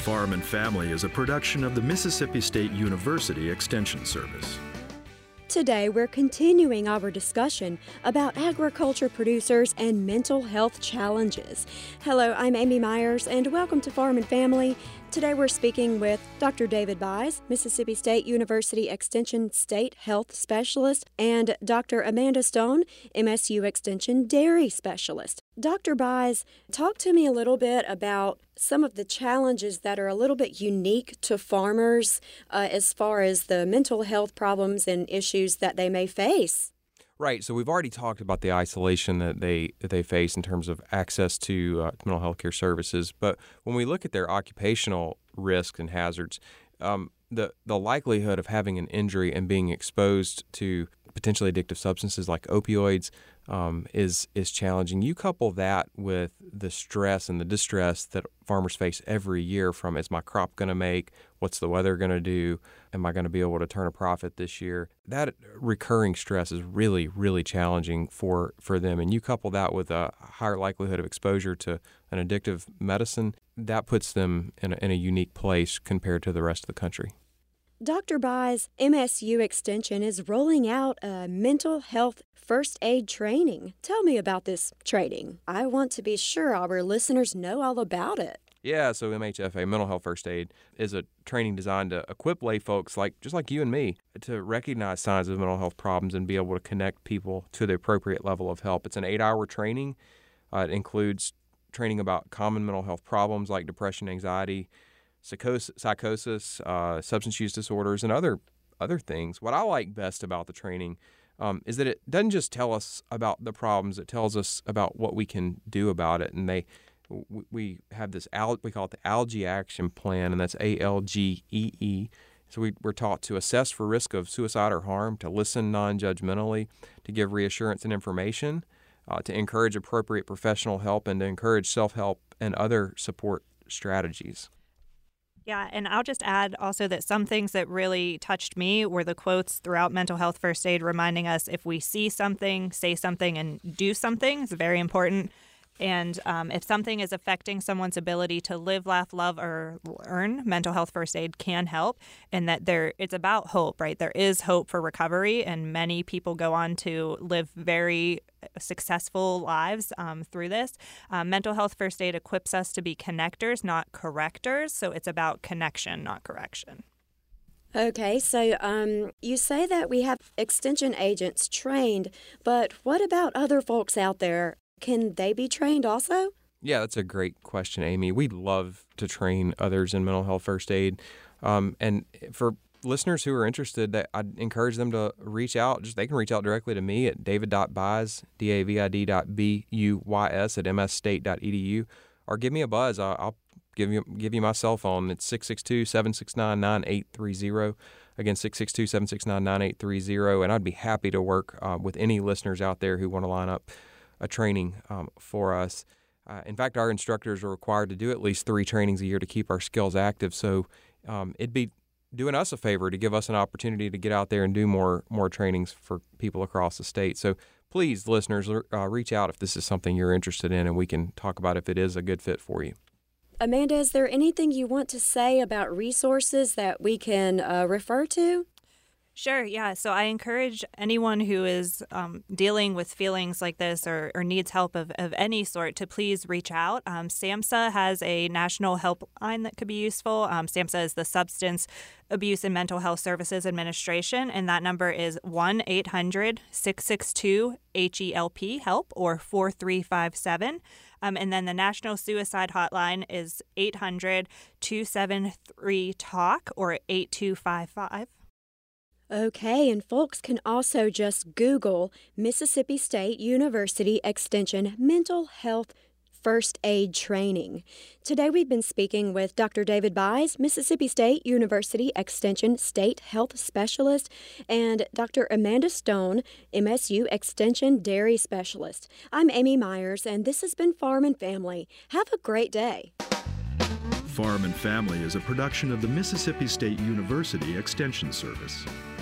Farm and Family is a production of the Mississippi State University Extension Service. Today, we're continuing our discussion about agriculture producers and mental health challenges. Hello, I'm Amy Myers, and welcome to Farm and Family. Today, we're speaking with Dr. David Buys, Mississippi State University Extension State Health Specialist, and Dr. Amanda Stone, MSU Extension Dairy Specialist. Dr. Buys, talk to me a little bit about some of the challenges that are a little bit unique to farmers as far as the mental health problems and issues that they may face. Right. So we've already talked about the isolation that they face in terms of access to mental health care services. But when we look at their occupational risks and hazards, the likelihood of having an injury and being exposed to potentially addictive substances like opioids is challenging. You couple that with the stress and the distress that farmers face every year from, is my crop going to make? What's the weather going to do? Am I going to be able to turn a profit this year? That recurring stress is really, really challenging for them. And you couple that with a higher likelihood of exposure to an addictive medicine, that puts them in a unique place compared to the rest of the country. Dr. Buys, MSU Extension is rolling out a mental health first aid training. Tell me about this training. I want to be sure our listeners know all about it. Yeah, so MHFA, Mental Health First Aid, is a training designed to equip lay folks just like you and me to recognize signs of mental health problems and be able to connect people to the appropriate level of help. It's an 8-hour training. It includes training about common mental health problems like depression, anxiety, psychosis, substance use disorders, and other things. What I like best about the training is that it doesn't just tell us about the problems; it tells us about what we can do about it. And we have this we call it the ALGEE Action Plan, and that's ALGEE. So we're taught to assess for risk of suicide or harm, to listen non-judgmentally, to give reassurance and information, to encourage appropriate professional help, and to encourage self-help and other support strategies. Yeah, and I'll just add also that some things that really touched me were the quotes throughout Mental Health First Aid reminding us if we see something, say something, and do something. It's very important. And if something is affecting someone's ability to live, laugh, love, or earn, Mental Health First Aid can help. And that it's about hope, right? There is hope for recovery, and many people go on to live very successful lives through this. Mental Health First Aid equips us to be connectors, not correctors. So it's about connection, not correction. Okay, so you say that we have extension agents trained, but what about other folks out there? Can they be trained also? Yeah, that's a great question, Amy. We'd love to train others in mental health first aid. And for listeners who are interested, I'd encourage them to reach out. They can reach out directly to me at david.buys, david.buys at msstate.edu, or give me a buzz. I'll give you my cell phone. It's 662-769-9830. Again, 662-769-9830. And I'd be happy to work with any listeners out there who want to line up a training for us. In fact, our instructors are required to do at least 3 trainings a year to keep our skills active. So it'd be doing us a favor to give us an opportunity to get out there and do more trainings for people across the state. So please, listeners, reach out if this is something you're interested in, and we can talk about if it is a good fit for you. Amanda, is there anything you want to say about resources that we can refer to? Sure, yeah. So I encourage anyone who is dealing with feelings like this or needs help of any sort to please reach out. SAMHSA has a national helpline that could be useful. SAMHSA is the Substance Abuse and Mental Health Services Administration, and that number is 1-800-662-HELP, HELP, or 4357. And then the National Suicide Hotline is 800-273-TALK, or 8255. Okay, and folks can also just Google Mississippi State University Extension Mental Health First Aid Training. Today we've been speaking with Dr. David Buys, Mississippi State University Extension State Health Specialist, and Dr. Amanda Stone, MSU Extension Dairy Specialist. I'm Amy Myers, and this has been Farm and Family. Have a great day. Farm and Family is a production of the Mississippi State University Extension Service.